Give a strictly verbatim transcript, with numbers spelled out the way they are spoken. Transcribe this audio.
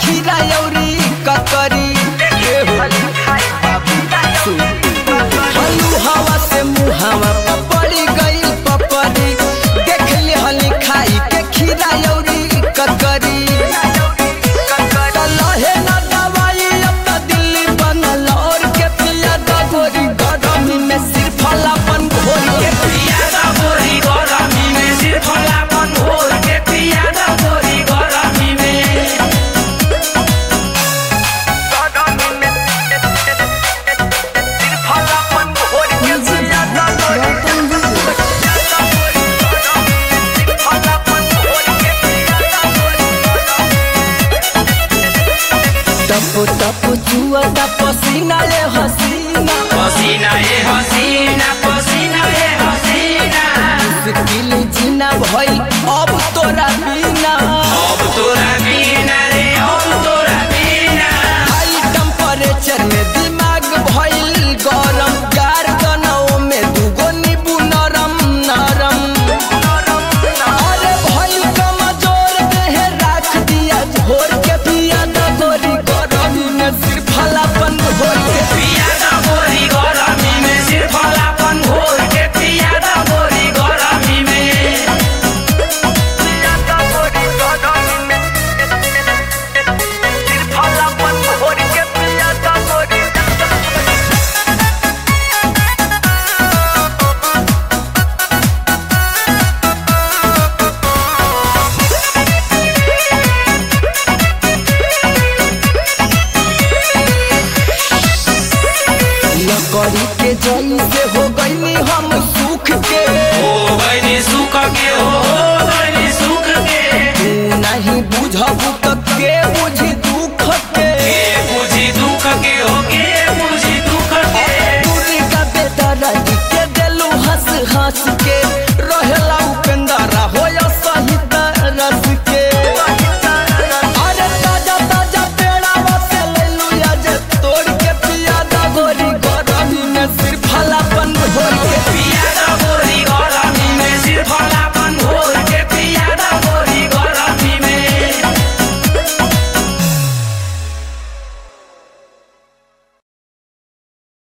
खीरा अउरी ककरी हलू हवा से मुहावा पड़ी गई पपरी देख ले हली खाई के खीरा अउरी ककरी लहे ना दवाई अब दिल्ली बनल और के पिया गोरी गरमी में सिर फलापन घोर के पिया गोरी गरमी में सिर फलापन घोर के पिया गोरी गरमी में टपो टपो चुआ पसीना ये हसीना पसीना ये हसीना पसीना ये हसीना मुश्किल जीना भई अब तोरा बिना अब तोरा बिना रे अब तोरा बिना हाई टेम्परेचर में दिमाग भइल गरम यार गनौ में दुगो नींबू नरम नरम अरे भइल कमजोर देह राख दिया झोर के पिया गोरी गरमी में सिर फलापन घोर के पिया गोरी गरमी में सिर फलापन घोर के पिया गोरी गरमी में गोरी गरमी में सिर फलापन घोर के पिया गोरी लकड़ी के जई से